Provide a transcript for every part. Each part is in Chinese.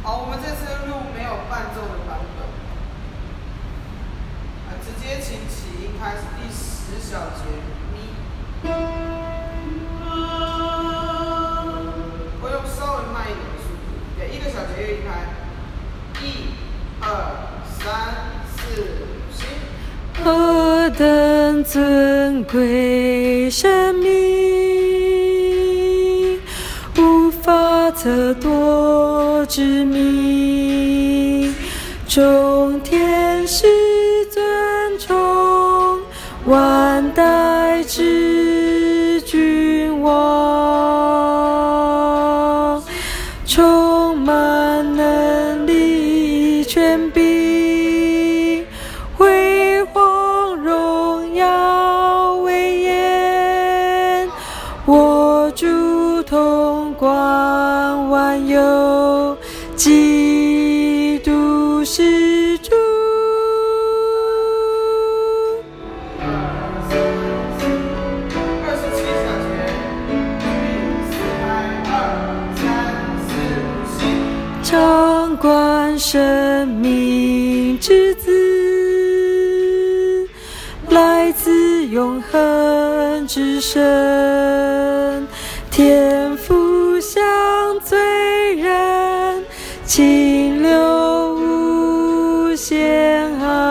好，我们这次录没有伴奏的版本，直接请起音开始第10小节咪。我用稍微慢一点的速度，对，1个小节乐音开，1、2、3、4、5， 何等尊贵生命，无法测度之名，众天使尊崇，万代之君王，充满能力权柄，辉煌荣耀威严，我主统管万有，基督是主。掌管生命之子，来自永恒之神，天父相罪人，清流无限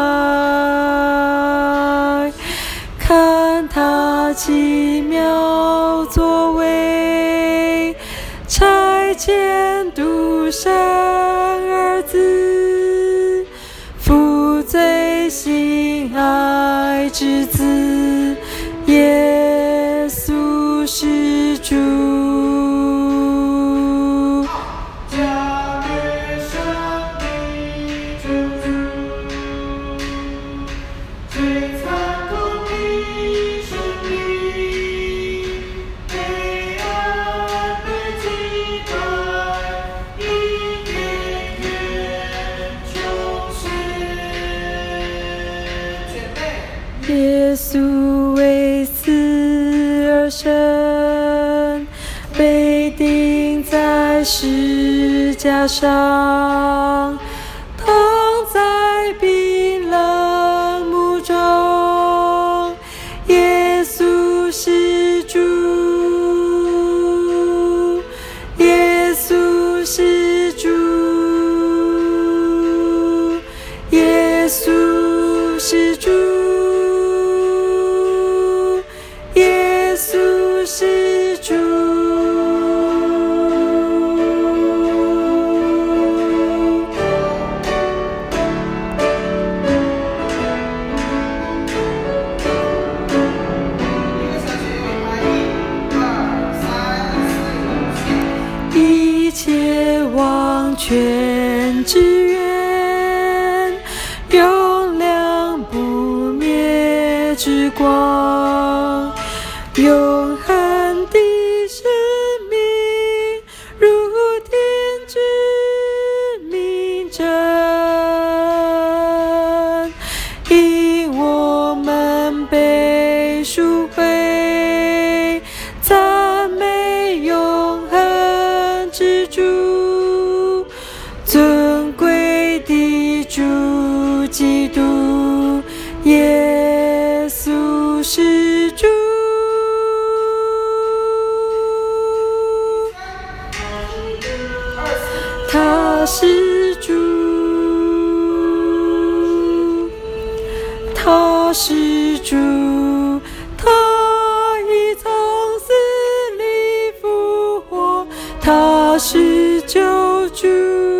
爱，看他奇妙作为，差遣独生儿子，父最心爱之子，耶稣是主。耶稣为死而生，被钉在十架上，躺在冰冷墓中，耶稣是主，耶稣是主，耶稣是主，耶稣是主。一切王权之源，永亮不灭之光，永恒的生命，如天之明证，因我们被赎回，赞美永恒之主，尊贵的主基督，耶稣是主。他是主，他是主，他已从死里复活，他是救主。